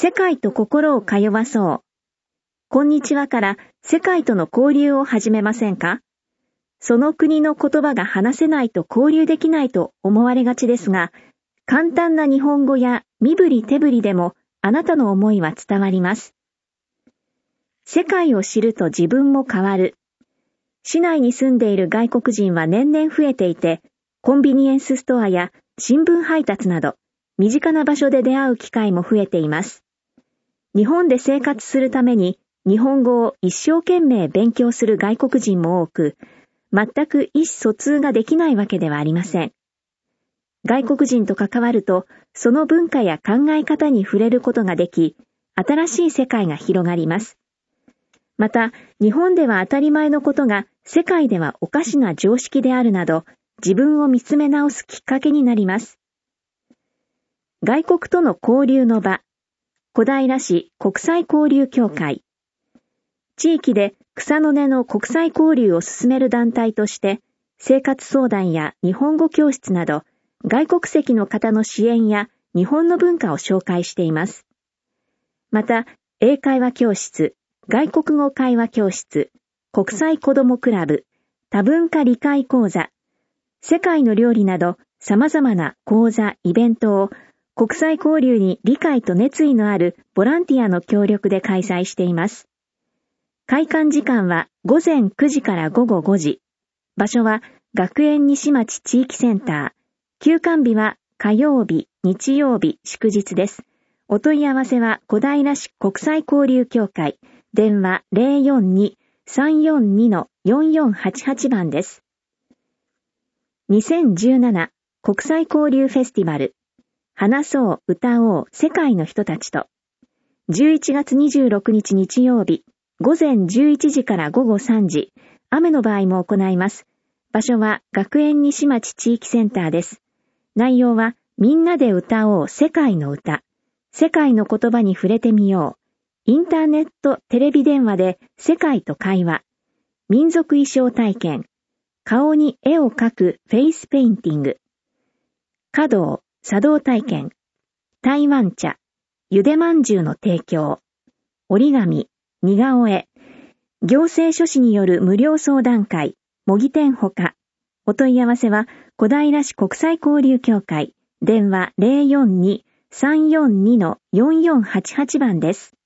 世界と心を通わそう。こんにちはから世界との交流を始めませんか？その国の言葉が話せないと交流できないと思われがちですが、簡単な日本語や身振り手振りでもあなたの思いは伝わります。世界を知ると自分も変わる。市内に住んでいる外国人は年々増えていて、コンビニエンスストアや新聞配達など、身近な場所で出会う機会も増えています。日本で生活するために日本語を一生懸命勉強する外国人も多く、全く意思疎通ができないわけではありません。外国人と関わると、その文化や考え方に触れることができ、新しい世界が広がります。また、日本では当たり前のことが世界ではおかしな常識であるなど、自分を見つめ直すきっかけになります。外国との交流の場、小平市国際交流協会。地域で草の根の国際交流を進める団体として、生活相談や日本語教室など、外国籍の方の支援や日本の文化を紹介しています。また、英会話教室、外国語会話教室、国際子どもクラブ、多文化理解講座、世界の料理など様々な講座、イベントを国際交流に理解と熱意のあるボランティアの協力で開催しています。開館時間は午前9時から午後5時。場所は学園西町地域センター。休館日は火曜日、日曜日、祝日です。お問い合わせは小平市国際交流協会。電話 042-342-4488 番です。2017国際交流フェスティバル。話そう、歌おう、世界の人たちと。11月26日日曜日。午前11時から午後3時、雨の場合も行います。場所は学園西町地域センターです。内容はみんなで歌おう世界の歌、世界の言葉に触れてみよう、インターネット、テレビ電話で世界と会話、民族衣装体験、顔に絵を描くフェイスペインティング、華道、茶道体験、台湾茶、ゆでまんじゅうの提供、折り紙、似顔絵、行政書士による無料相談会、模擬店ほか。お問い合わせは小平市国際交流協会、電話 042-342-4488 番です。